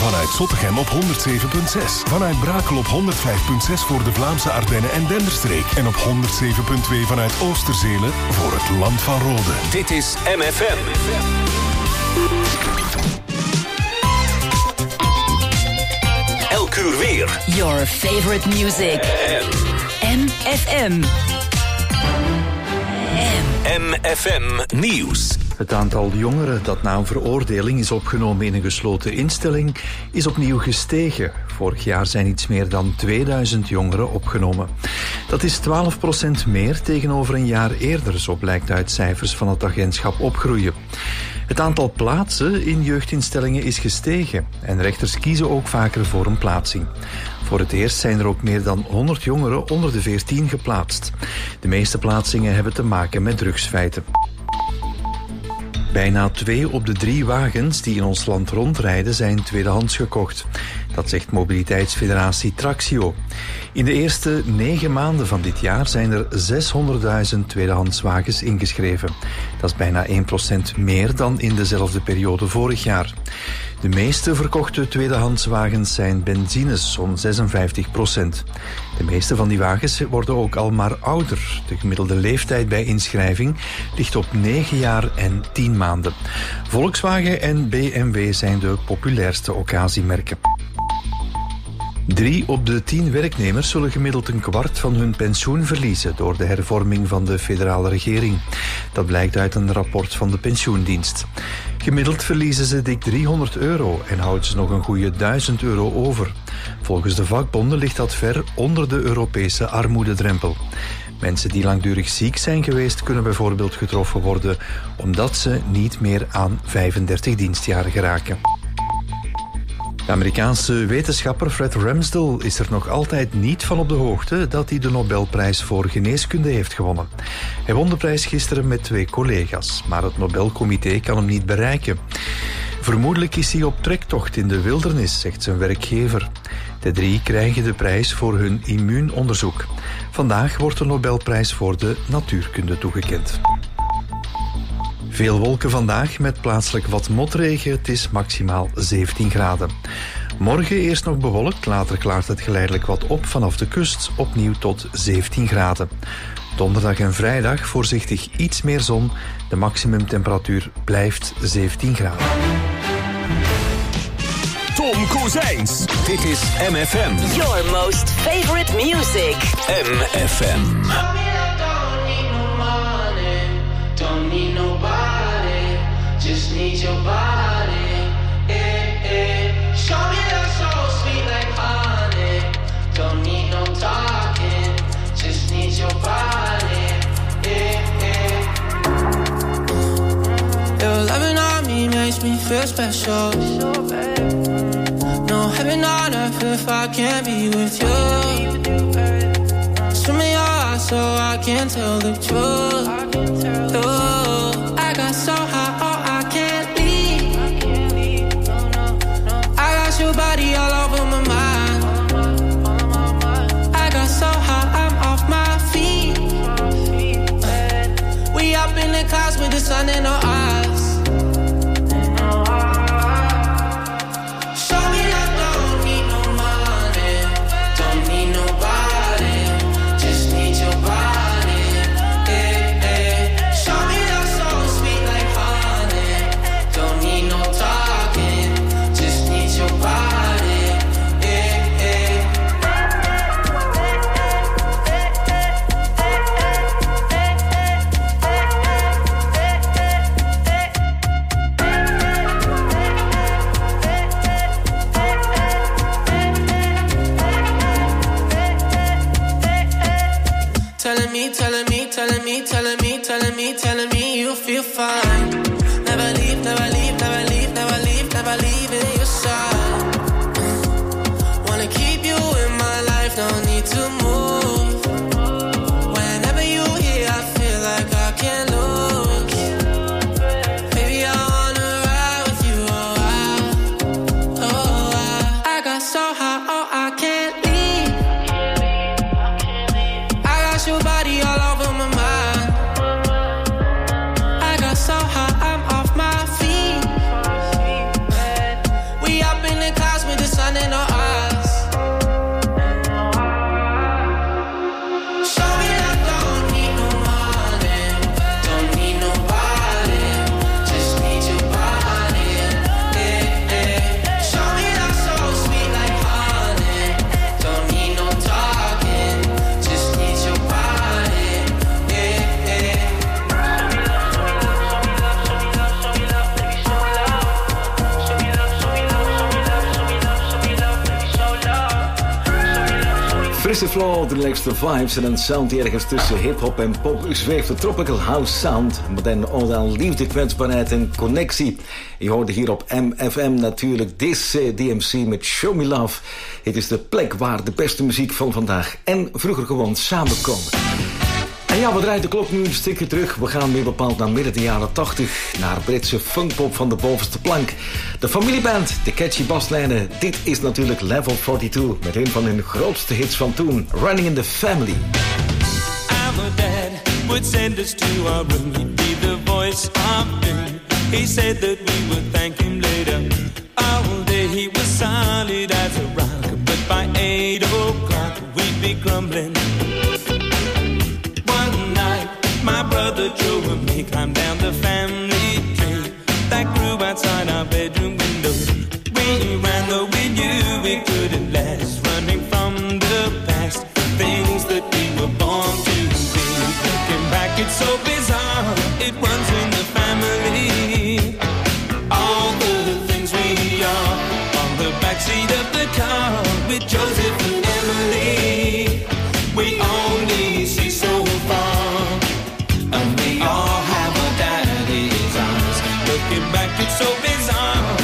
Vanuit Zottegem op 107.6. Vanuit Brakel op 105.6 voor de Vlaamse Ardennen en Denderstreek. En op 107.2 vanuit Oosterzele voor het Land van Rode. Dit is MFM. Elk uur weer. Your favorite music. MFM. MFM Nieuws. Het aantal jongeren dat na een veroordeling is opgenomen in een gesloten instelling is opnieuw gestegen. Vorig jaar zijn iets meer dan 2000 jongeren opgenomen. Dat is 12% meer tegenover een jaar eerder, zo blijkt uit cijfers van het agentschap Opgroeien. Het aantal plaatsen in jeugdinstellingen is gestegen en rechters kiezen ook vaker voor een plaatsing. Voor het eerst zijn er ook meer dan 100 jongeren onder de 14 geplaatst. De meeste plaatsingen hebben te maken met drugsfeiten. Bijna 2 op de 3 wagens die in ons land rondrijden zijn tweedehands gekocht. Dat zegt mobiliteitsfederatie Traxio. In de eerste 9 maanden van dit jaar zijn er 600.000 tweedehandswagens ingeschreven. Dat is bijna 1% meer dan in dezelfde periode vorig jaar. De meeste verkochte tweedehandswagens zijn benzines, zo'n 56%. De meeste van die wagens worden ook al maar ouder. De gemiddelde leeftijd bij inschrijving ligt op 9 jaar en 10 maanden. Volkswagen en BMW zijn de populairste occasiemerken. 3 op de 10 werknemers zullen gemiddeld een kwart van hun pensioen verliezen door de hervorming van de federale regering. Dat blijkt uit een rapport van de pensioendienst. Gemiddeld verliezen ze dik €300 en houden ze nog een goede €1000 over. Volgens de vakbonden ligt dat ver onder de Europese armoededrempel. Mensen die langdurig ziek zijn geweest kunnen bijvoorbeeld getroffen worden omdat ze niet meer aan 35 dienstjaren geraken. De Amerikaanse wetenschapper Fred Ramsdell is er nog altijd niet van op de hoogte dat hij de Nobelprijs voor geneeskunde heeft gewonnen. Hij won de prijs gisteren met 2 collega's, maar het Nobelcomité kan hem niet bereiken. Vermoedelijk is hij op trektocht in de wildernis, zegt zijn werkgever. De 3 krijgen de prijs voor hun immuunonderzoek. Vandaag wordt de Nobelprijs voor de natuurkunde toegekend. Veel wolken vandaag met plaatselijk wat motregen. Het is maximaal 17 graden. Morgen eerst nog bewolkt, later klaart het geleidelijk wat op vanaf de kust, opnieuw tot 17 graden. Donderdag en vrijdag voorzichtig iets meer zon. De maximumtemperatuur blijft 17 graden. Tom Kozijns. Dit is MFM. Your most favorite music. MFM. Don't need nobody, just need your body. Show me that soul sweet like honey. Don't need no talking, just need your body. Your loving on me makes me feel special. No heaven on earth if I can't be with you. Swim in your eyes so I can tell the truth. I got so high, oh, I can't leave. I got your body all over my mind. I got so high, I'm off my feet. We up in the clouds with the sun in our eyes. Show me that don't need no money, don't need nobody, just need your body. eerste floor, de relaxte vibes en een sound die ergens tussen hip-hop en pop zweeft. De tropical house sound, moderne ode aan liefde, kwetsbaarheid en connectie. Je hoorde hier op MFM natuurlijk This DMC met Show Me Love. Het is de plek waar de beste muziek van vandaag en vroeger gewoon samenkomen. En ja, we draaien de klok nu een stukje terug. We gaan meer bepaald naar midden de jaren 80. Naar Britse funkpop van de bovenste plank. De familieband, de catchy baslijnen. Dit is natuurlijk Level 42. Met een van hun grootste hits van toen. Running in the Family. Our dad would send us to our room. He'd be the voice of doom. He said that we would thank him later. All day he was solid as a rock. But by 8 o'clock we'd be grumbling. My brother Joe and me climbed down the family tree that grew outside our bedroom window. We ran though we knew we couldn't last, running from the past, things that we were born to be. Looking back, it's so bizarre, it runs in the family. All the things we are on the backseat of the car with Joseph and Emily. We only see so far. We all have a daddy's eyes. Looking back, it's so bizarre.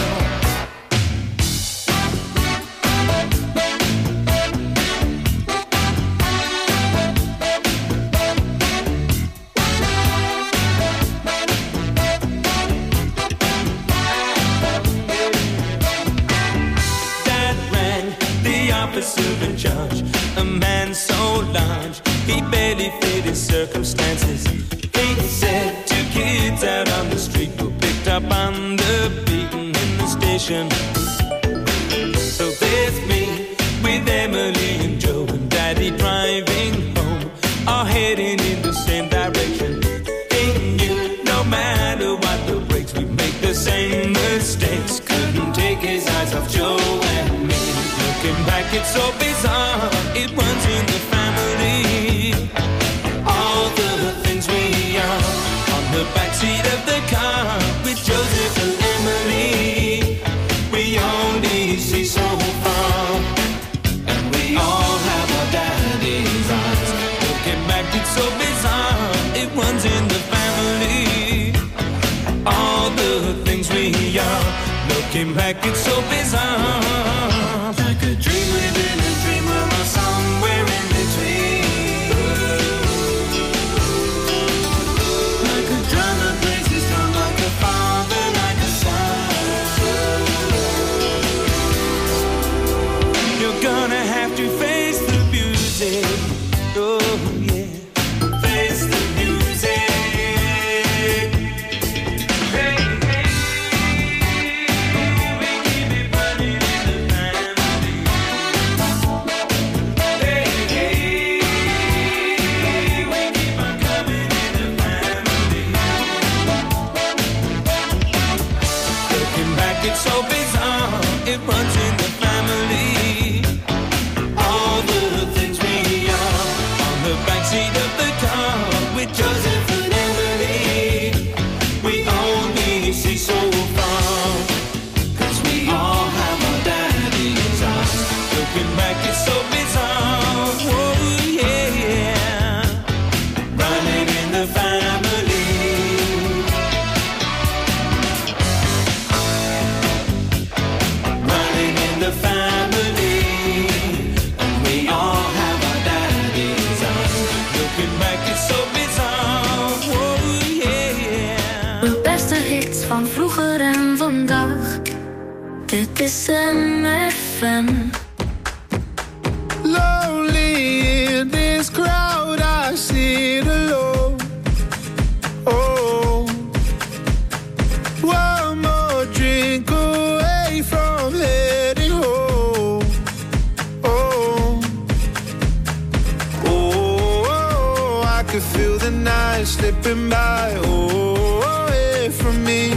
Dad rang the officer in charge, a man so large he barely fit his circumstances. He said 2 kids out on the street were picked up on the beaten in the station. So there's me with Emily and Joe and Daddy driving home, all heading in the same direction. He knew no matter what the brakes, we'd make the same mistakes. Couldn't take his eyes off Joe and me. Looking back, it's so bizarre, it runs in the family. All the things we are on the backseat of the car with Joseph and Emily. We only see so far, and we all have our daddy's eyes. Looking back, it's so bizarre, it runs in the family. All the things we are. Looking back, it's so bizarre. Like a dream within a dream, we're somewhere in between. Gonna have to face the music. Oh yeah, face the music. Hey, hey, we keep it running in the family. Hey, hey, we keep on coming in the family. Looking back, it's so bizarre, it runs in the family. Backseat of the car with Joseph and Emily. We only see so far, 'cause we all have our daddy's eyes. Looking back, it's so bizarre. Oh yeah, yeah. Running in the family. Running in the family. And we all have our daddy's eyes. Looking back, it's so bizarre. Oh yeah, yeah. De beste hits van vroeger en vandaag. Dit is MFM. Lonely in this crowd, I sit alone. Oh, one more drink away from heading home. Oh, oh, I could feel the night slipping by. Oh, away from me.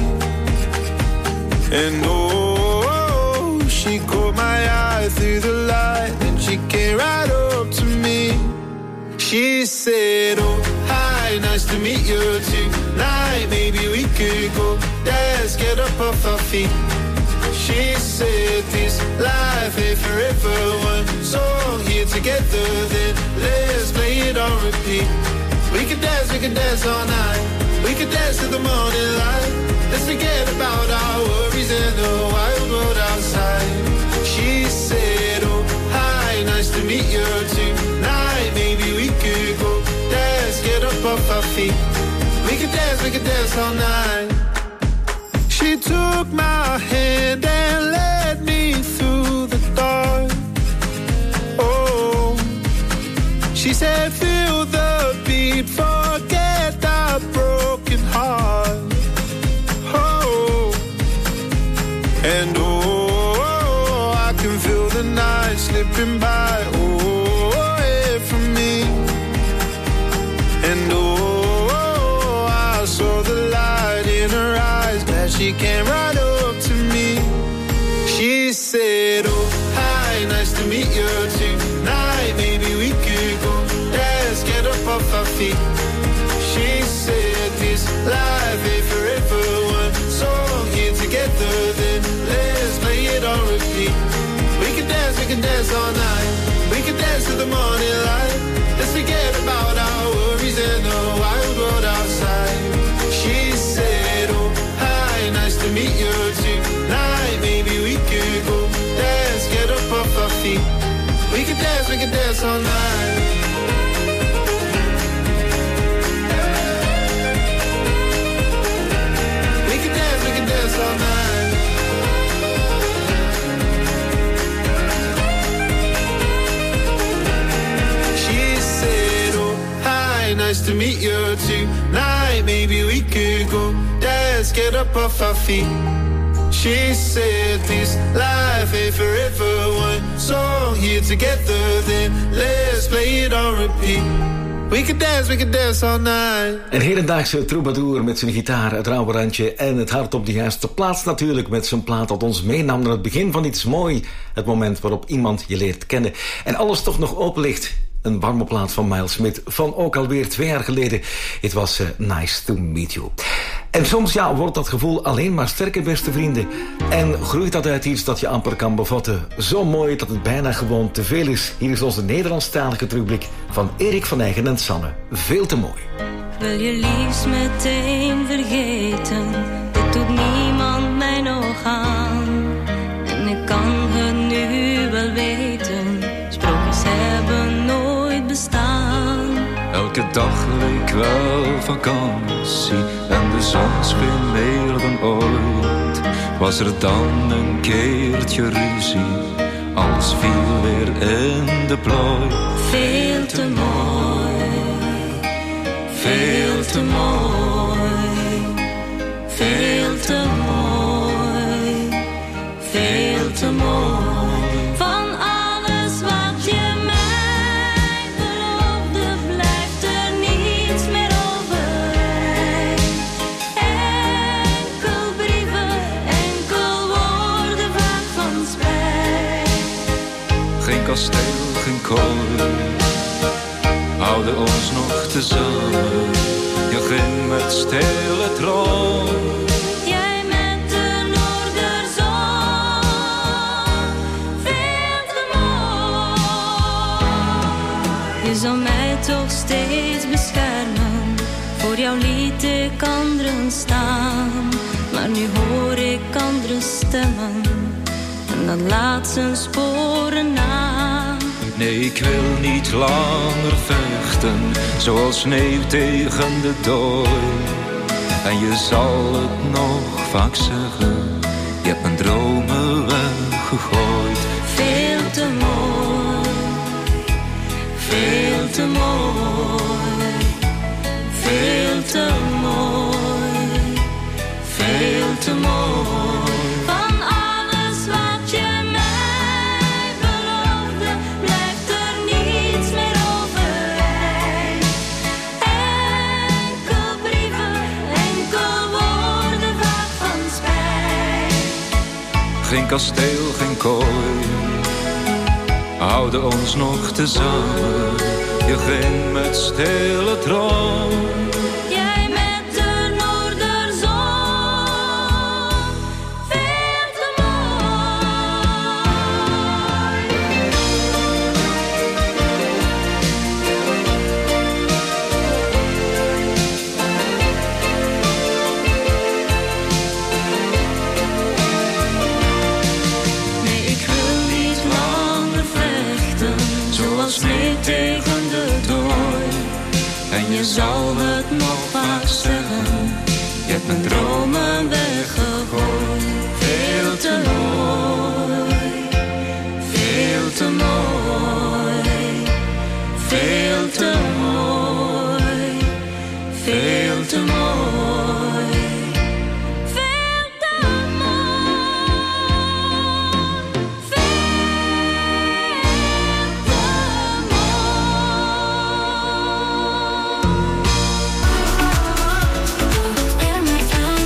And oh, she caught my eye through the light, and she came right up to me. She said, oh, hi, nice to meet you tonight. Maybe we could go, let's get up off our feet. She said, this life ain't forever, one song here to together, then let's play it on repeat. We can dance all night. We can dance to the morning light. Let's forget about our worries and the wild world outside. She said, oh, hi, nice to meet you tonight. Maybe we could go dance, get up off our feet. We can dance all night. She took my hand and led me through the dark. Oh, she said, feel the beat, forget that broken heart. Oh, and oh, I can feel the night slipping by. Oh, away from me. And oh, I saw the light in her eyes, glad she came right up to me. She said, oh, hi, nice to meet you tonight. Maybe we could go dance, get up off our feet. She said, this life ain't forever, one song here together, then let's play it on repeat. We can dance all night. We can dance to the morning light. Let's forget about our worries and the wild world outside. She said, oh, hi, nice to meet you tonight. Maybe we could go dance, get up off our feet. We can dance all night. We can dance all night. She said, oh, hi, nice to meet you tonight. Maybe we could go dance, get up off our feet. She said this life ain't forever, one song here together, then let's play it on repeat. We can dance all night. Een hedendaagse troubadour met zijn gitaar, het rauwe randje en het hart op de juiste plaats natuurlijk, met zijn plaat dat ons meenam naar het begin van iets mooi. Het moment waarop iemand je leert kennen en alles toch nog open ligt. Een warme plaat van Miles Smith van ook alweer 2 jaar geleden. Het was nice to meet you. En soms wordt dat gevoel alleen maar sterker, beste vrienden. En groeit dat uit iets dat je amper kan bevatten. Zo mooi dat het bijna gewoon te veel is. Hier is onze Nederlandstalige terugblik van Erik van Eygen en Sanne. Veel te mooi. Wil je liefst meteen vergeten, dit doet niemand mij nog aan. En ik kan het nu wel weten, sprookjes hebben nooit bestaan. Elke dag leek wel vakantie en de zon scheen meer dan ooit. Was er dan een keertje ruzie, alles viel weer in de plooi. Veel te mooi, veel te mooi, veel te mooi, veel te mooi. Van alles wat je mij beloofde, blijft er niets meer over. Enkel brieven, enkel woorden vaak van spijt. Geen kasteel, geen kooi, houden ons nog tezamen. Je ging met stille trouw. Jij met de noorderzon, veel te mooi. Je zal mij toch steeds beschermen, voor jou liet ik anderen staan. Maar nu hoor ik andere stemmen, en dat laat zijn sporen na. Nee, ik wil niet langer vechten, zoals sneeuw tegen de dooi. En je zal het nog vaak zeggen, je hebt mijn dromen weggegooid. Veel te mooi, veel te mooi, veel te mooi, veel te mooi. Van alles wat je mij beloofde, blijft er niets meer overeind. Enkel brieven, enkel woorden vaak van spijt. Geen kasteel, geen kooi, houden ons nog tezamen. Je ging met stille trouw. Jij met de noorderzon, veel te mooi. je zal het nog vaak zeggen. Je hebt mijn dromen weggegooid. Veel te mooi, veel te mooi, veel te mooi, veel te mooi. MFM.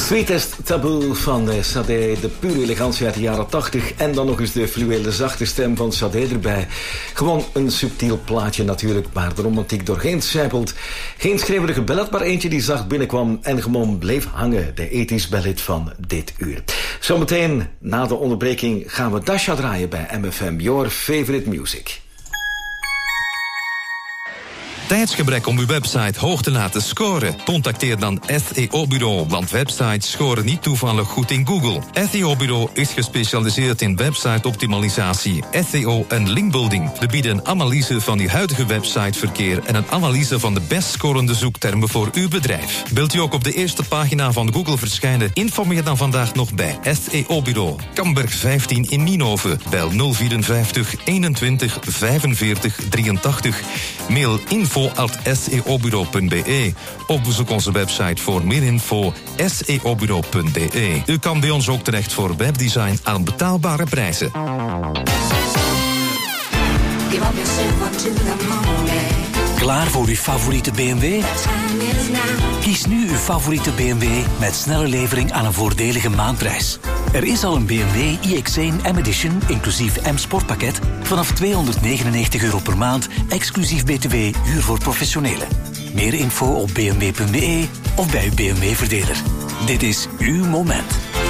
Sweetest Taboo van Sade, de pure elegantie uit de jaren 80 en dan nog eens de fluwele zachte stem van Sade erbij. Gewoon een subtiel plaatje natuurlijk, maar de romantiek doorheen sijpelt. Geen schreeuwerige ballad, maar eentje die zacht binnenkwam en gewoon bleef hangen. De 80s ballad van dit uur. Zometeen, na de onderbreking, gaan we Dasha draaien bij MFM, Your Favorite Music. Tijdsgebrek om uw website hoog te laten scoren? Contacteer dan SEO-bureau, want websites scoren niet toevallig goed in Google. SEO-bureau is gespecialiseerd in website-optimalisatie, SEO en linkbuilding. We bieden een analyse van uw huidige websiteverkeer en een analyse van de best scorende zoektermen voor uw bedrijf. Wilt u ook op de eerste pagina van Google verschijnen? Informeer dan vandaag nog bij SEO-bureau. Kamberg 15 in Nienhoven. Bel 054 21 45 83. Mail info@seobureau.be of bezoek onze website voor meer info seobureau.be. U kan bij ons ook terecht voor webdesign aan betaalbare prijzen. Klaar voor uw favoriete BMW? Kies nu uw favoriete BMW met snelle levering aan een voordelige maandprijs. Er is al een BMW iX1 M-Edition, inclusief M-Sportpakket, vanaf €299 per maand, exclusief BTW, huur voor professionelen. Meer info op bmw.be of bij uw BMW-verdeler. Dit is uw moment.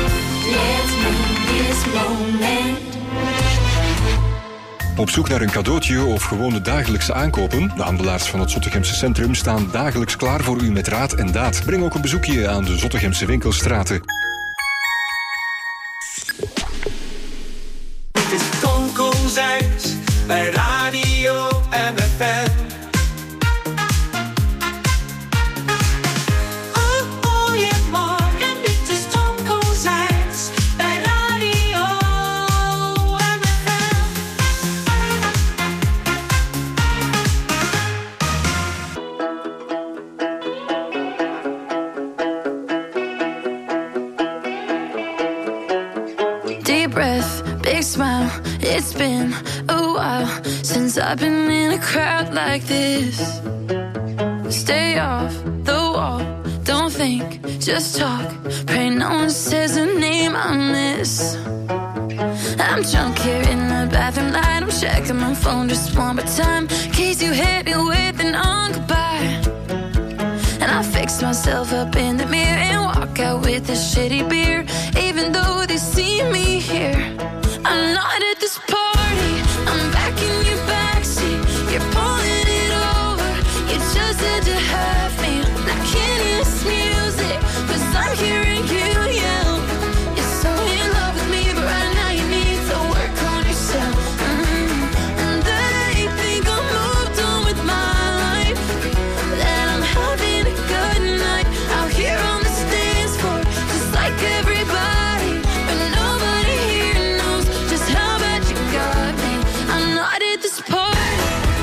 Op zoek naar een cadeautje of gewone dagelijkse aankopen? De handelaars van het Zottegemse centrum staan dagelijks klaar voor u met raad en daad. Breng ook een bezoekje aan de Zottegemse winkelstraten. Dit is Tonko Zijns bij Radio MFM. Smile. It's been a while since I've been in a crowd like this. Stay off the wall, don't think, just talk. Pray no one says a name I miss. I'm drunk here in the bathroom light. I'm checking my phone just one more time, in case you hit me with an goodbye. And I fix myself up in the mirror and walk out with a shitty beer, even though they see me here. I'm not at this party, I'm back in your backseat. You're pulling it over, you just had to have me. I can't hear this music, 'cause I'm hearing you yell. You're so in love with me, but right now you need to work on yourself. And they think I'm moved on with my life, that I'm having a good night out here on the dance floor, just like everybody, but nobody here knows just how bad you got me. I'm not at this party.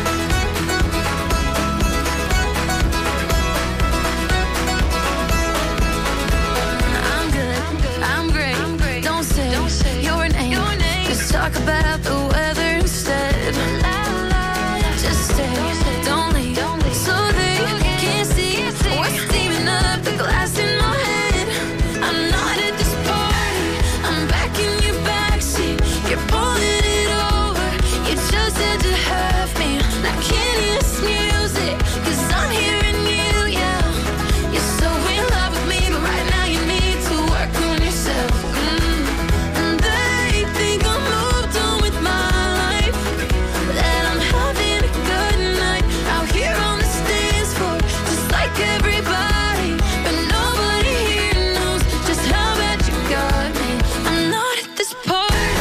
I'm good, I'm great. Don't say your name. Just talk about the weather instead. Just stay, don't leave, so they can't see what's steaming up the glass in my head. I'm not at this party, I'm back in your backseat. You're pulling it over, you just had to have me. I can't hear this music, 'cause I'm hearing you yell. You're so in love with me, but right now you need to work on yourself. And they think I'm moved on with my life, that I'm having a good night out here on the dance floor, just like everybody, but nobody here knows just how bad you got me. I'm not at this party.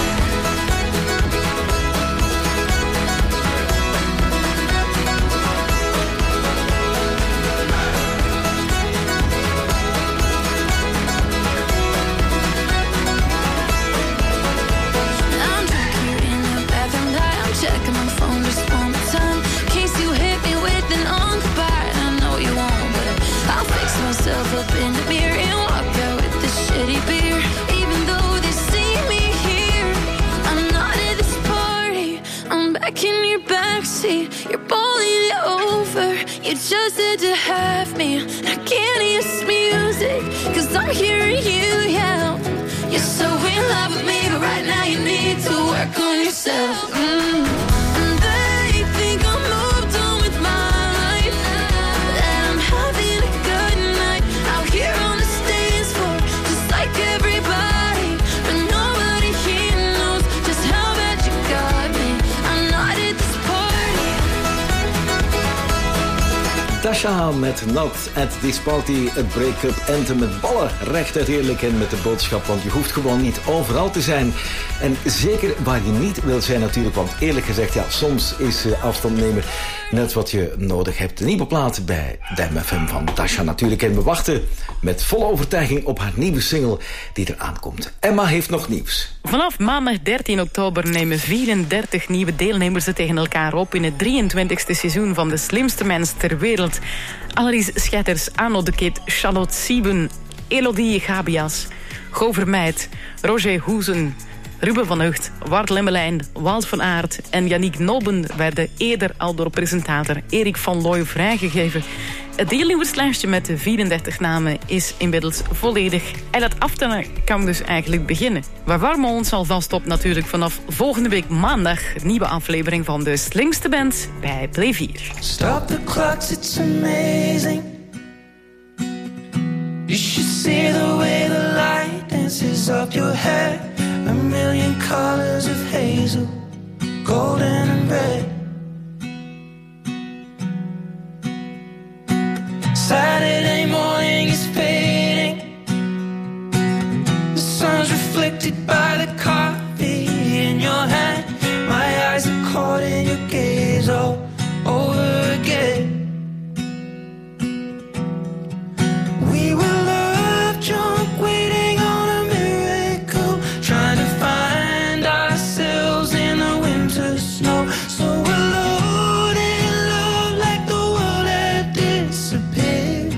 I'm drunk here in the bathroom light. I'm checking my phone just one more time, in case you hit me with an goodbye. I know you won't, but I'll fix myself up in the mirror and walk out with this shitty beer, even though they see me here. I'm not at this party, I'm back in your backseat. You're pulling it over, you just had to have me. I can't hear this music, music, 'cause I'm hearing you yell. You're so in love with me, but right now you need to work on yourself. And they think I'm moved on with my life, that I'm having a good night out here on the dance floor, just like everybody, but nobody here knows just how bad you got me. I'm not at this party. Tasha met Not at This Party, het break-up anthem met ballen rechtuit eerlijk en met de boodschap, want je hoeft gewoon niet overal te zijn. En zeker waar je niet wilt zijn natuurlijk, want eerlijk gezegd, ja, soms is afstand nemen net wat je nodig hebt. De nieuwe plaat bij de MFM van Tasha natuurlijk. En we wachten met volle overtuiging op haar nieuwe single die er aankomt. Emma heeft nog nieuws. Vanaf maandag 13 oktober nemen 34 nieuwe deelnemers het tegen elkaar op in het 23e seizoen van De Slimste Mens ter Wereld. Annelies Schetters, Arno de Kid, Charlotte Sieben, Elodie Gabias, Go Vermeijt, Roger Hoezen, Ruben van Hucht, Wart Lemmelijn, Walt van Aert en Yannick Noben werden eerder al door presentator Erik van Looy vrijgegeven. Het deelnemerslijstje met de 34 namen is inmiddels volledig. En dat aftellen kan dus eigenlijk beginnen. We warmen ons alvast op natuurlijk vanaf volgende week maandag. Een nieuwe aflevering van De Slimste Band bij Play 4. Stop the clocks, it's amazing. You should see the way the light dances up your hair. A million colors of hazel, golden and red. Saturday morning is fading. The sun's reflected by the coffee in your hand. My eyes are caught in your gaze all over again. We were love drunk, waiting on a miracle, trying to find ourselves in the winter snow. So alone in love, like the world had disappeared.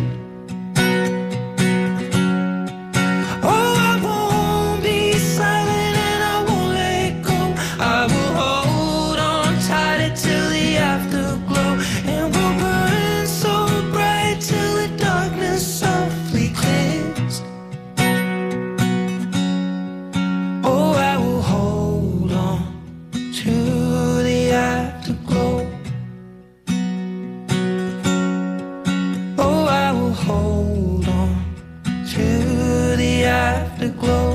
Oh, I won't be silent and I won't let go. I will hold on tight until the afterglow, and we'll burn so bright till the darkness softly clears. Oh, I will hold on to the afterglow. Oh, I will hold on to the afterglow.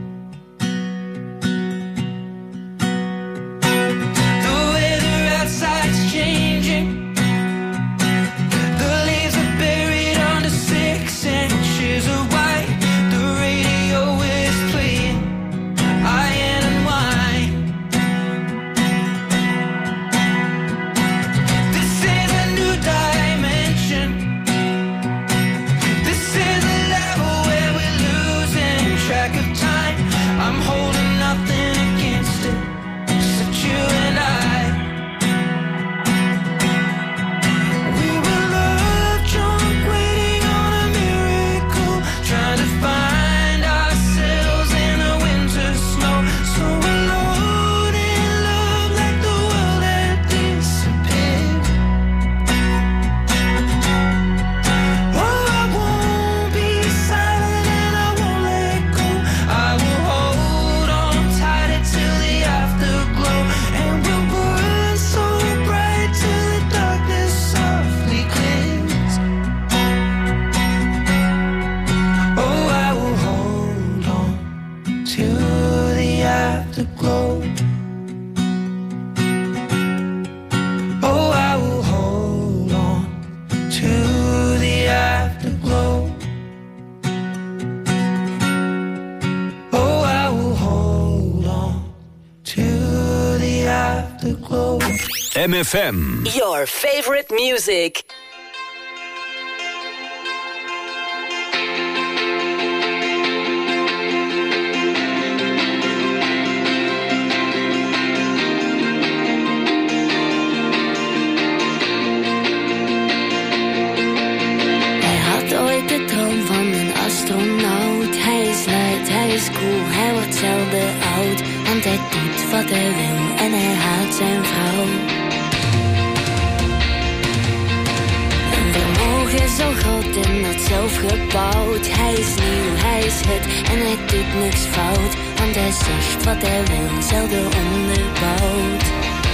The weather outside's changing. The leaves are buried under 6 inches of white. The radio is playing Iron and Wine. This is a new dimension. This is a level where we're losing track of time. I'm holding nothing against it, except you and I. We were love drunk, waiting on a miracle, trying to find ourselves in the winter snow. So alone in love, like the world had disappeared. Oh, I won't be silent and I won't let go. I will hold on tight until the afterglow, and we'll burn so bright till the darkness softly clears. Oh, I will hold on to the afterglow. Oh, I will hold on to the afterglow. Oh, I will hold on to the afterglow. MFM. Your favorite music. Hij had ooit de droom van een astronaut. Hij is luid, hij is cool, hij wordt zelden oud. Want hij doet wat hij wil en hij haat zijn vrouw. En we mogen Toch is al groot en dat zelf gebouwd. Hij is nieuw, hij is het en hij doet niks fout. Want hij zegt wat hij wil, zelden onderbouwd.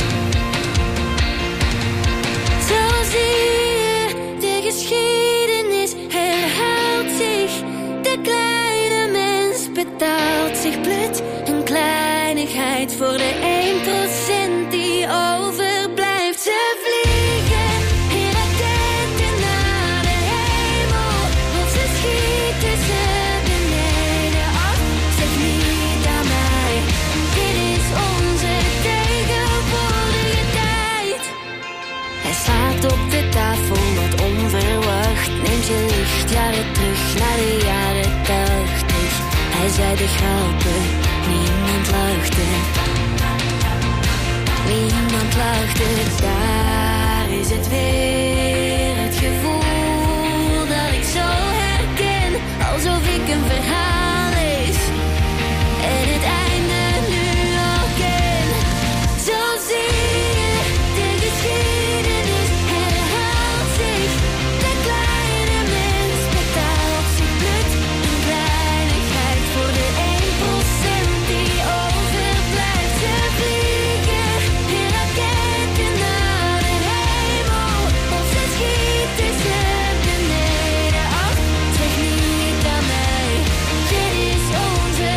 Zo zie je, de geschiedenis herhaalt zich. De kleine mens betaalt zich blut. Een kleinigheid voor de 1% die overblijft. Ze vliegen in raketen naar de hemel. Of ze schieten ze beneden af. Zeg niet aan mij, dit is onze tegenwoordige tijd. Hij slaat op de tafel wat onverwacht. Neemt je lichtjaren terug naar de jaren 80. Hij zei de grappen, niemand lachte. Niemand lachte, daar is het weer. Het gevoel dat ik zo herken, alsof ik een verhaal lees en het einde nu al ken. Zo zie je, de geschiedenis herhaalt zich. De kleine mens betaalt zich blut. Een kleinigheid voor de 1% die overblijft. Ze vliegen in raketen naar de hemel. Of ze schieten ze beneden af. Zeg niet aan mij, dit is onze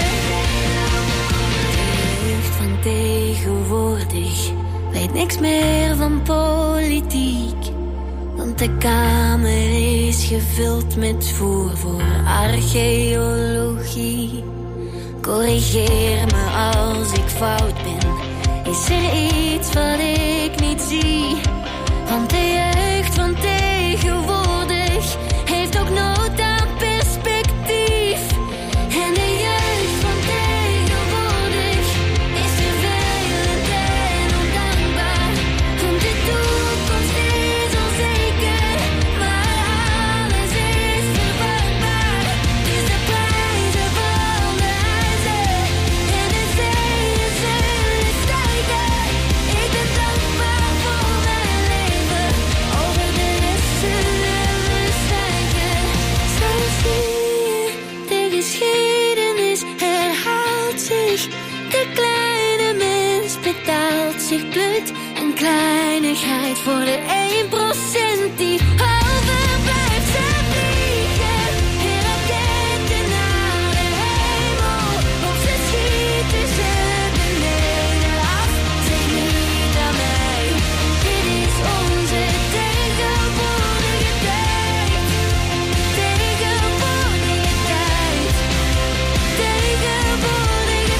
jeugd van tegenwoordig. Weet niks meer van politiek. Want de kamer is gevuld met voer voor archeologie. Corrigeer me als ik fout ben. Is er iets wat ik niet zie? Want de jeugd van tegenwoordig heeft ook nood aan perspectief. En de jeugd van tegenwoordig is vervelend en ondankbaar. Want de toekomst is onzeker, maar alles is vervangbaar. Dus de prijzen van de huizen en de zeeën zullen stijgen. Ik ben dankbaar voor mijn leven, over de rest zullen we zwijgen. Zo zie je, de geschiedenis herhaalt zich. De kleine mens betaalt zich blut. Een kleinigheid voor de 1% die overblijft. Ze vliegen in raketen naar de hemel. Of ze schieten ze beneden af. Zeg niet aan mij, dit is onze tegenwoordige tijd. Tegenwoordige tijd. Tegenwoordige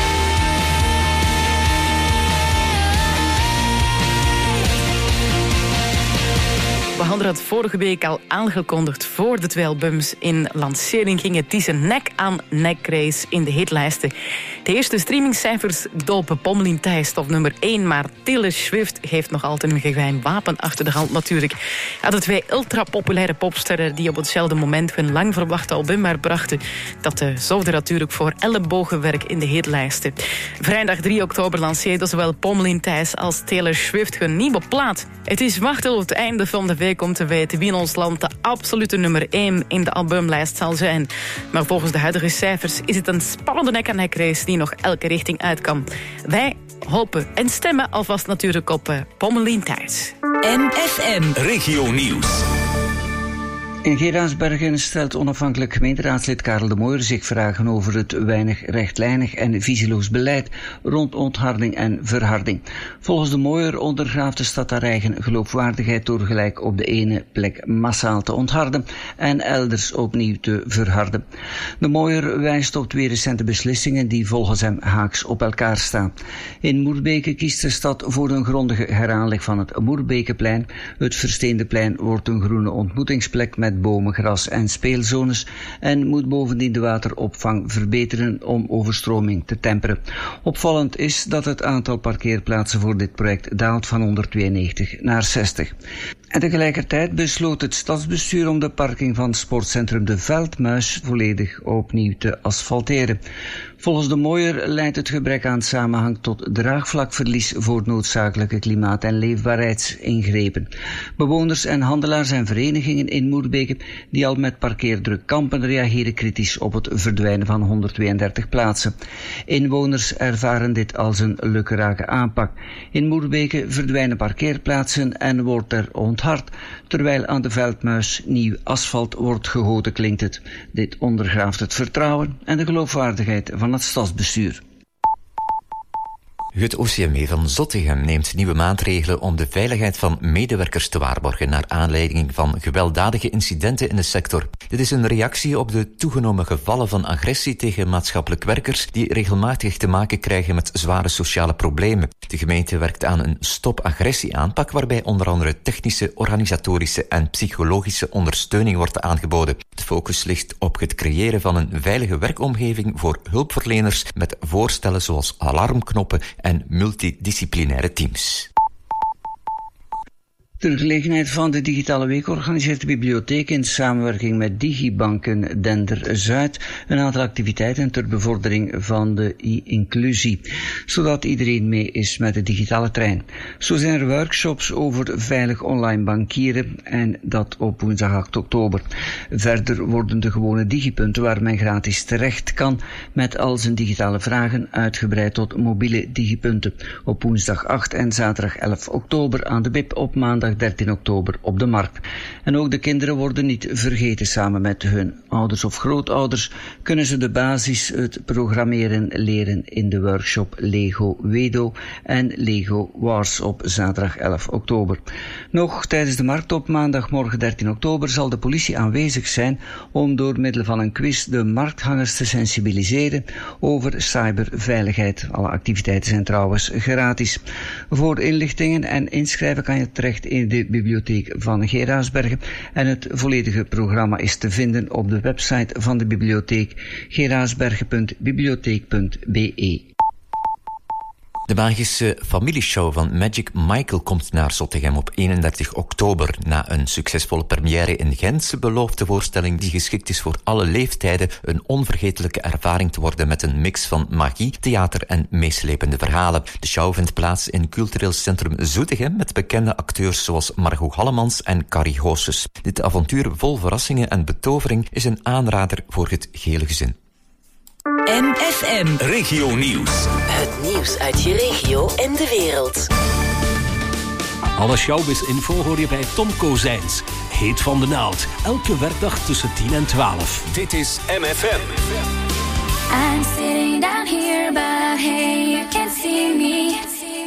tijd. We hadden het vorige week al aangekondigd voor de 2 albums in lancering gingen. Het is een nek-aan-nek race in de hitlijsten. De eerste streamingcijfers dopen Pommelien Thijs op nummer 1, maar Taylor Swift heeft nog altijd een geheim wapen achter de hand natuurlijk. Ja, de 2 ultra-populaire popsterren die op hetzelfde moment hun lang verwachte album uitbrachten, dat zorgde natuurlijk voor ellebogenwerk in de hitlijsten. Vrijdag 3 oktober lanceerde zowel Pommelien Thijs als Taylor Swift hun nieuwe plaat. Het is wachten op het einde van de week om te weten wie in ons land de absolute nummer 1 in de albumlijst zal zijn. Maar volgens de huidige cijfers is het een spannende nek-aan-nek race die nog elke richting uit kan. Wij hopen en stemmen alvast natuurlijk op Pommelien Thijs. MFM Regio Nieuws. In Geraardsbergen stelt onafhankelijk gemeenteraadslid Karel de Mooijer zich vragen over het weinig rechtlijnig en visieloos beleid rond ontharding en verharding. Volgens de Mooijer ondergraaft de stad haar eigen geloofwaardigheid door gelijk op de ene plek massaal te ontharden en elders opnieuw te verharden. De Mooijer wijst op 2 recente beslissingen die volgens hem haaks op elkaar staan. In Moerbeke kiest de stad voor een grondige heraanleg van het Moerbekeplein. Het Versteende plein wordt een groene ontmoetingsplek met bomen, gras en speelzones en moet bovendien de wateropvang verbeteren om overstroming te temperen. Opvallend is dat het aantal parkeerplaatsen voor dit project daalt van 192 naar 60. En tegelijkertijd besloot het stadsbestuur om de parking van sportcentrum De Veldmuis volledig opnieuw te asfalteren. Volgens de Mooier leidt het gebrek aan samenhang tot draagvlakverlies voor noodzakelijke klimaat- en leefbaarheidsingrepen. Bewoners en handelaars en verenigingen in Moerbeke die al met parkeerdruk kampen reageren kritisch op het verdwijnen van 132 plaatsen. Inwoners ervaren dit als een lukrake aanpak. In Moerbeke verdwijnen parkeerplaatsen en wordt er onthard, terwijl aan de Veldmuis nieuw asfalt wordt gegoten, klinkt het. Dit ondergraaft het vertrouwen en de geloofwaardigheid van het stadsbestuur. Het OCMW van Zottegem neemt nieuwe maatregelen om de veiligheid van medewerkers te waarborgen naar aanleiding van gewelddadige incidenten in de sector. Dit is een reactie op de toegenomen gevallen van agressie tegen maatschappelijk werkers die regelmatig te maken krijgen met zware sociale problemen. De gemeente werkt aan een stop-agressie-aanpak waarbij onder andere technische, organisatorische en psychologische ondersteuning wordt aangeboden. De focus ligt op het creëren van een veilige werkomgeving voor hulpverleners met voorstellen zoals alarmknoppen en multidisciplinaire teams. Ter gelegenheid van de Digitale Week organiseert de bibliotheek in samenwerking met Digibanken Dender-Zuid een aantal activiteiten ter bevordering van de e-inclusie, zodat iedereen mee is met de digitale trein. Zo zijn er workshops over veilig online bankieren en dat op woensdag 8 oktober. Verder worden de gewone digipunten waar men gratis terecht kan met al zijn digitale vragen uitgebreid tot mobiele digipunten op woensdag 8 en zaterdag 11 oktober aan de BIP, op maandag 13 oktober op de Markt. En ook de kinderen worden niet vergeten. Samen met hun ouders of grootouders kunnen ze de basis, het programmeren, leren in de workshop Lego Wedo en Lego Wars op zaterdag 11 oktober. Nog tijdens de Markt op maandagmorgen 13 oktober zal de politie aanwezig zijn om door middel van een quiz de markthangers te sensibiliseren over cyberveiligheid. Alle activiteiten zijn trouwens gratis. Voor inlichtingen en inschrijven kan je terecht in de bibliotheek van Geraardsbergen en het volledige programma is te vinden op de website van de bibliotheek geraardsbergen.bibliotheek.be. De magische familieshow van Magic Michael komt naar Zottegem op 31 oktober. Na een succesvolle première in Gent belooft de voorstelling, die geschikt is voor alle leeftijden, een onvergetelijke ervaring te worden met een mix van magie, theater en meeslepende verhalen. De show vindt plaats in Cultureel Centrum Zottegem met bekende acteurs zoals Margot Hallemans en Carrie Goossens. Dit avontuur vol verrassingen en betovering is een aanrader voor het gehele gezin. MFM Regio Nieuws. Het nieuws uit je regio en de wereld. Alle showbiz-info hoor je bij Tom Kozijns. Heet van de naald. Elke werkdag tussen 10 en 12. Dit is MFM. I'm sitting down here, but hey, you can't see me.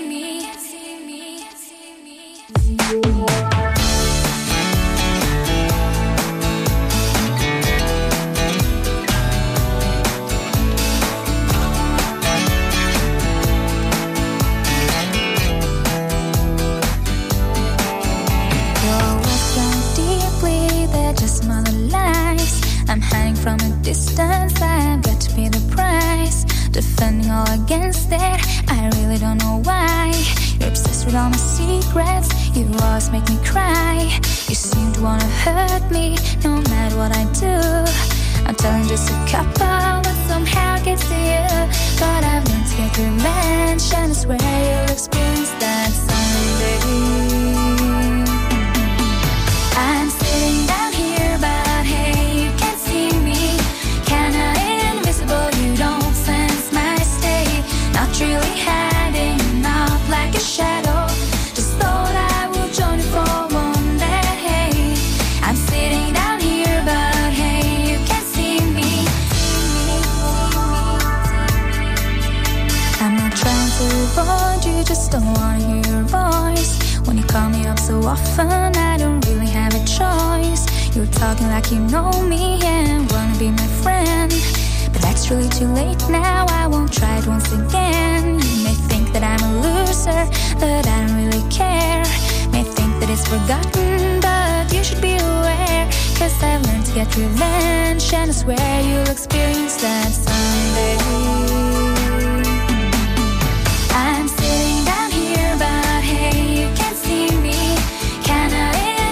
I'm hiding from a distance, I've got to pay the price. Defending all against it, I really don't know why. You're obsessed with all my secrets, you always make me cry. You seem to wanna hurt me, no matter what I do. I'm telling just a couple, but somehow gets to you. But I've learned to get revenge, and I swear you'll experience that someday. I'm sitting down here, but hey, you can't see me. Kinda invisible, you don't sense my state. Not really hiding, not like a shadow. Just thought I would join you for one day. I'm sitting down here, but hey, you can't see me. I'm not trying to avoid you, just don't wanna hear your voice. When you call me up so often, I don't really have a choice. You're talking like you know me and wanna be my friend, but that's really too late now, I won't try it once again. You may think that I'm a loser, but I don't really care. May think that it's forgotten, but you should be aware. Cause I've learned to get revenge, and I swear you'll experience that someday. I'm sitting down here, but hey, you can't see me. Kinda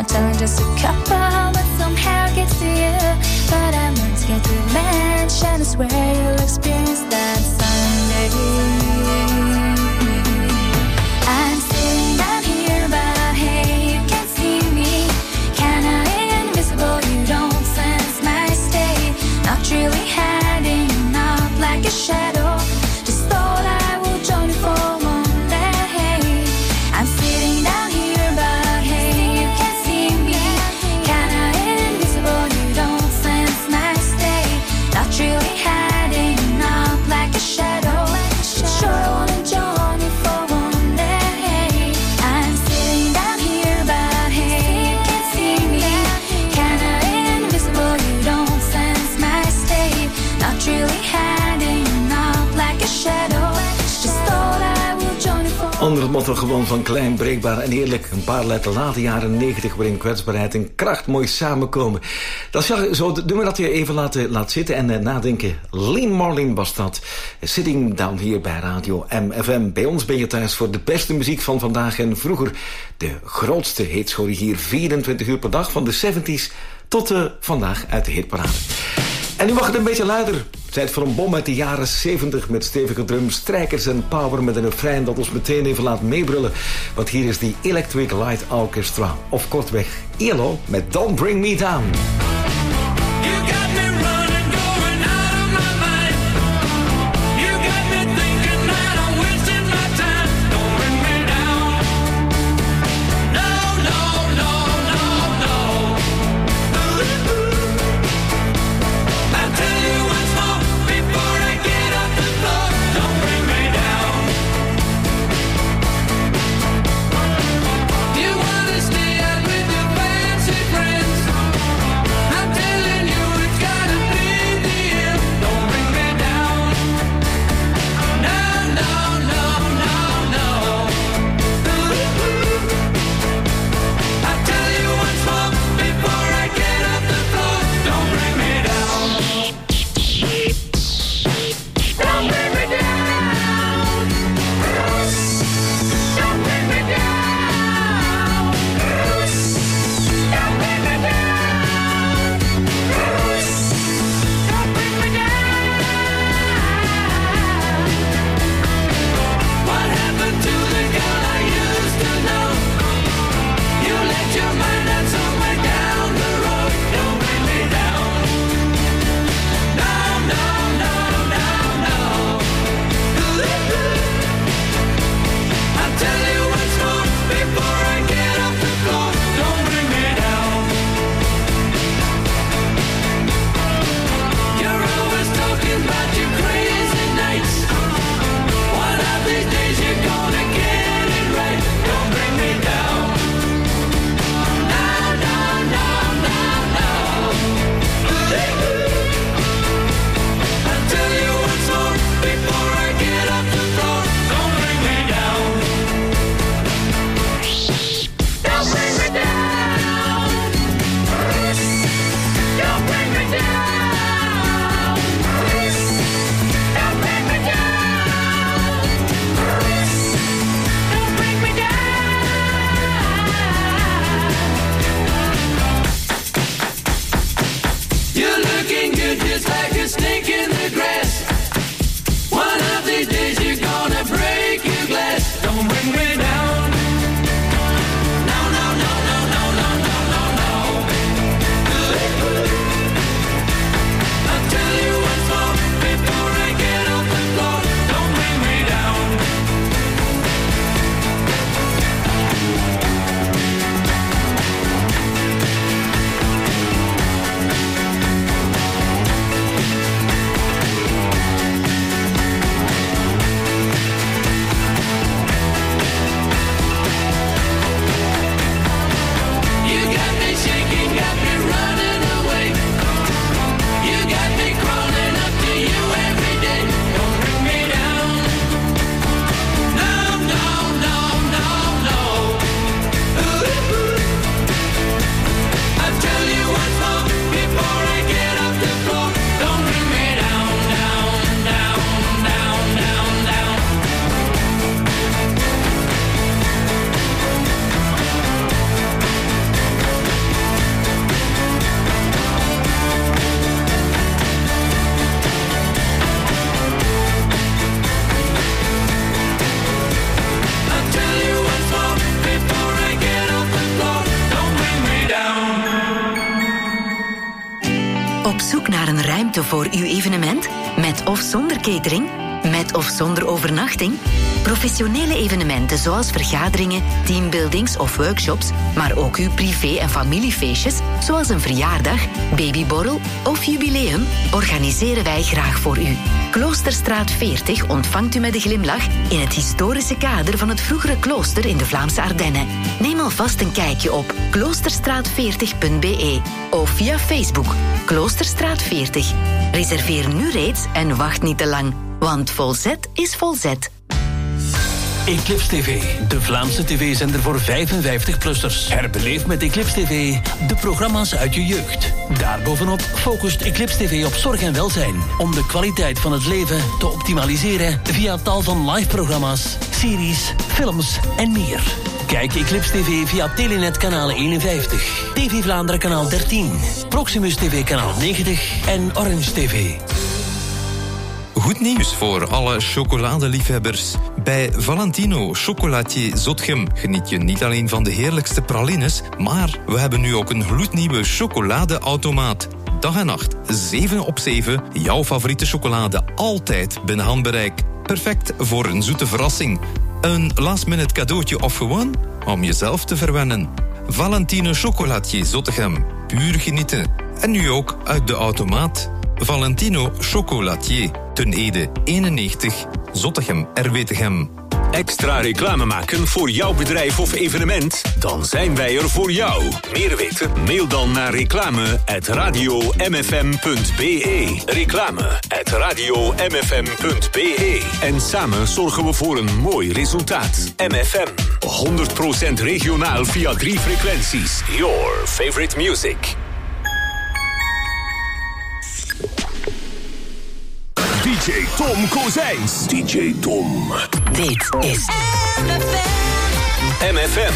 telling just a couple, but somehow gets to you. But I must get to mention, I swear you'll experience that Sunday. I'm sitting down here, but hey, you can't see me. Kinda invisible, you don't sense my state. Not really hiding, not like a shadow. Just thought I would join you for one day. I'm sitting down here, but hey, you can't see me. Kinda invisible, you don't sense my state. Not really hiding, not like a shadow. Sure, I wanna join you for one day. I'm sitting down here, but hey, you can't see me. Kinda invisible, you don't sense my state. Not really hiding, not like a shadow. Just thought I would join you for. Onder het motto gewoon van klein, breekbaar en eerlijk. Een paar letter late jaren 90 waarin kwetsbaarheid en kracht mooi samenkomen. Dat is ja, zo doen we dat je even laat zitten en nadenken. Lynn Marlin was dat. Sitting down hier bij Radio MFM. Bij ons ben je thuis voor de beste muziek van vandaag en vroeger. De grootste hitschool hier 24 uur per dag van de 70s tot vandaag uit de hitparade. En nu mag het een beetje luider. Tijd voor een bom uit de jaren 70 met stevige drums, strijkers en power met een refrein dat ons meteen even laat meebrullen. Want hier is die Electric Light Orchestra, of kortweg ELO met Don't Bring Me Down. You wanna stay out with your fancy friends. naar een ruimte voor uw evenement? Met of zonder catering? Met of zonder overnachting? Professionele evenementen zoals vergaderingen, teambuildings of workshops, maar ook uw privé- en familiefeestjes, zoals een verjaardag, babyborrel of jubileum, organiseren wij graag voor u. Kloosterstraat 40 ontvangt u met een glimlach in het historische kader van het vroegere klooster in de Vlaamse Ardennen. Neem alvast een kijkje op kloosterstraat40.be of via Facebook Kloosterstraat 40. Reserveer nu reeds en wacht niet te lang, want Volzet is volzet. Eclipse TV, de Vlaamse tv-zender voor 55-plussers. Herbeleef met Eclipse TV de programma's uit je jeugd. Daarbovenop focust Eclipse TV op zorg en welzijn, om de kwaliteit van het leven te optimaliseren via tal van live-programma's, series, films en meer. Kijk Eclipse TV via Telenet kanaal 51, TV Vlaanderen kanaal 13, Proximus TV kanaal 90 en Orange TV. Goed nieuws voor alle chocoladeliefhebbers. Bij Valentino Chocolatier Zotgem geniet je niet alleen van de heerlijkste pralines, maar we hebben nu ook een gloednieuwe chocoladeautomaat. Dag en nacht, 7 op 7, jouw favoriete chocolade altijd binnen handbereik. Perfect voor een zoete verrassing. Een last-minute cadeautje of gewoon om jezelf te verwennen. Valentino Chocolatier Zottegem, puur genieten. En nu ook uit de automaat. Valentino Chocolatier, Ten Ede 91, Zottegem, RWTGem. Extra reclame maken voor jouw bedrijf of evenement? Dan zijn wij er voor jou. Meer weten? Mail dan naar reclame@radiomfm.be. Reclame@radiomfm.be. En samen zorgen we voor een mooi resultaat. MFM, 100% regionaal via 3 frequenties. Your favorite music. DJ Tom Kozijns. DJ Tom. Dit is MFM.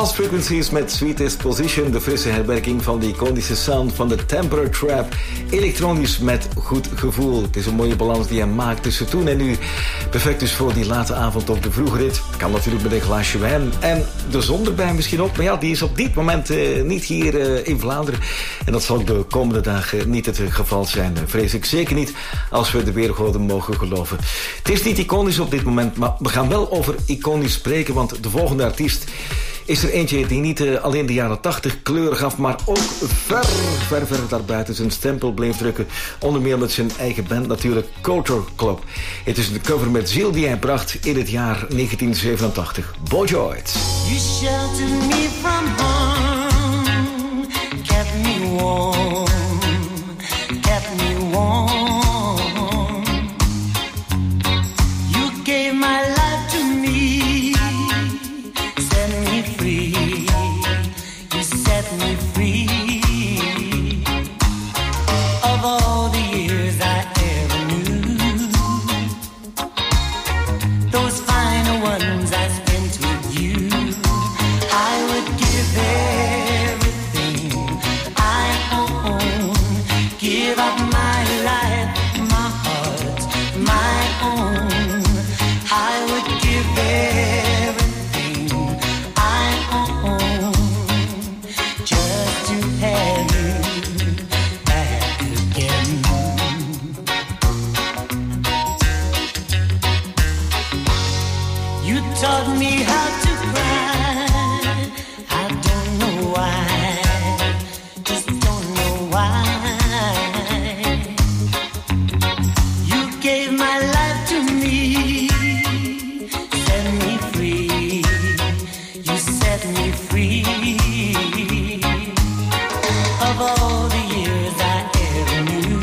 Lost Frequencies met Sweetest Position, de frisse herwerking van de iconische sound van de Temper Trap. Elektronisch met goed gevoel. Het is een mooie balans die hij maakt tussen toen en nu. Perfect dus voor die late avond of de vroege rit. Kan natuurlijk met een glaasje wijn en de zon erbij misschien ook. Maar ja, die is op dit moment niet hier in Vlaanderen. En dat zal ook de komende dagen niet het geval zijn. Vrees ik zeker niet als we de weergoden mogen geloven. Het is niet iconisch op dit moment, maar we gaan wel over iconisch spreken, want de volgende artiest is er eentje die niet alleen de jaren 80 kleur gaf, maar ook ver daarbuiten zijn stempel bleef drukken. Onder meer met zijn eigen band natuurlijk, Culture Club. Het is een cover met ziel die hij bracht in het jaar 1987. Bojoid. You sheltered me from harm, kept me warm, kept me warm. You gave my life to me, set me free, you set me free. Of all the years I ever knew, those final ones I spent with you, I would give everything I own, give up my life, my heart, my own. I would give everything I own just to have you back again. You taught me how to cry. I don't know why, just don't know why. You gave my life to me, set me free, you set me free. Of all the years I ever knew,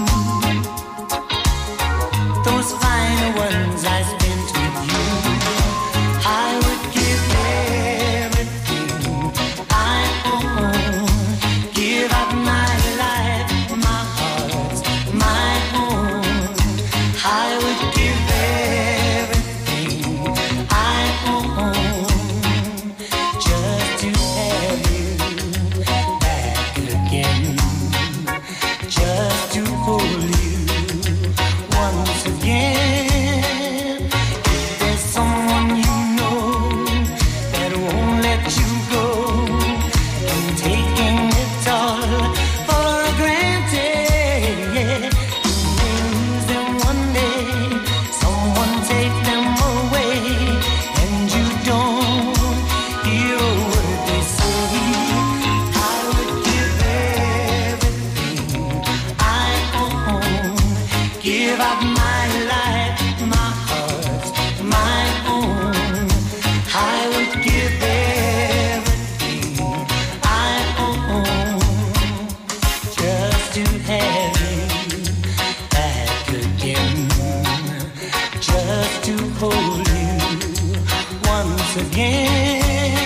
those final ones I spent with you, I would give everything I own, give up my life, my heart, my own. I would give everything I own just to have you back again, just to hold you once again. If there's someone you know that won't let you go, and taking it all for granted, yeah. You may lose them one day, someone take them away, and you don't hear a word they say. I would give everything I own, give up my life, my heart, my own. I would give everything I own just to have you back again, just to hold you once again.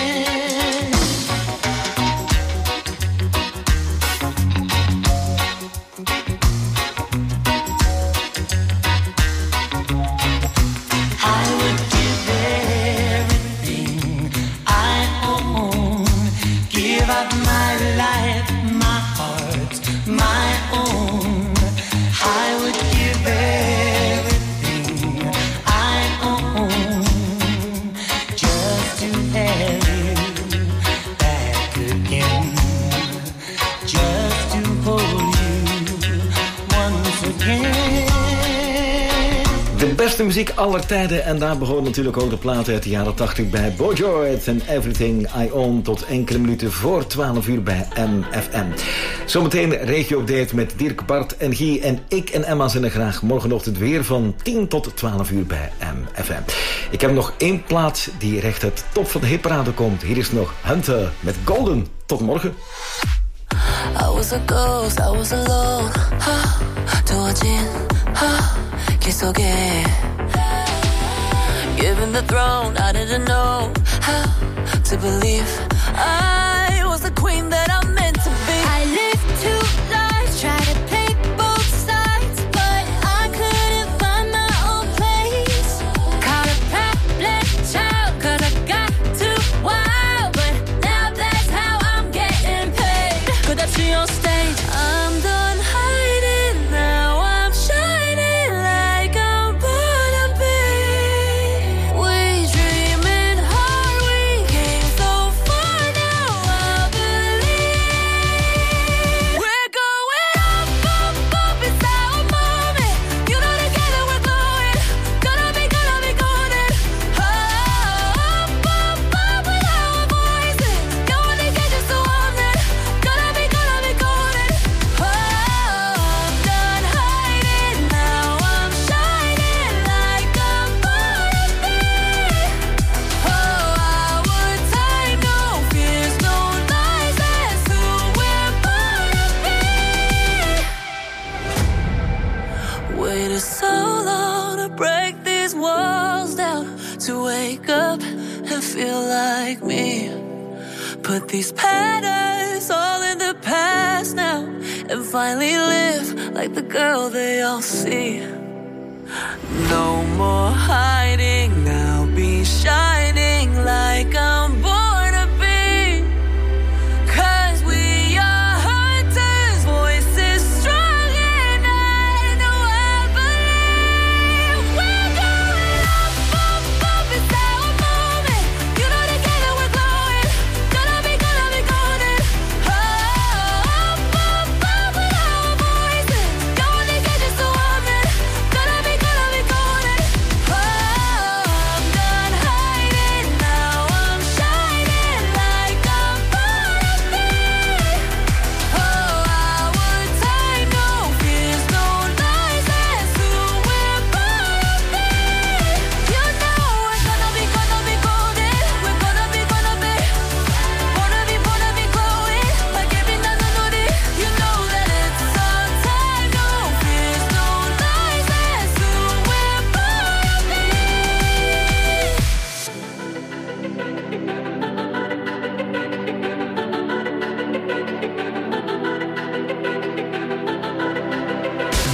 I would give everything I own, give up my life, my heart, my own. I would give everything I own just to have you back again, just to hold you once again. De beste muziek aller tijden en daar behoort natuurlijk ook de platen uit de jaren 80 bij Bojoid en Everything I Own tot enkele minuten voor 12 uur bij MFM. Zometeen regio-update met Dirk, Bart en Guy en ik en Emma zijn er graag morgenochtend weer van 10 tot 12 uur bij MFM. Ik heb nog één plaat die recht uit top van de hitparade komt. Hier is nog Hunter met Golden. Tot morgen. I was a ghost, I was alone. 두어진 길 속에 Given the throne, I didn't know how to believe I was the queen that I'm meant to be. I lived two lives, tried to play both sides, but I couldn't find my own place. Caught a problem child, 'cause I got too wild, but Waited so long to break these walls down, to wake up and feel like me. Put these patterns all in the past now, and finally live like the girl they all see. No more hiding, I'll be shining like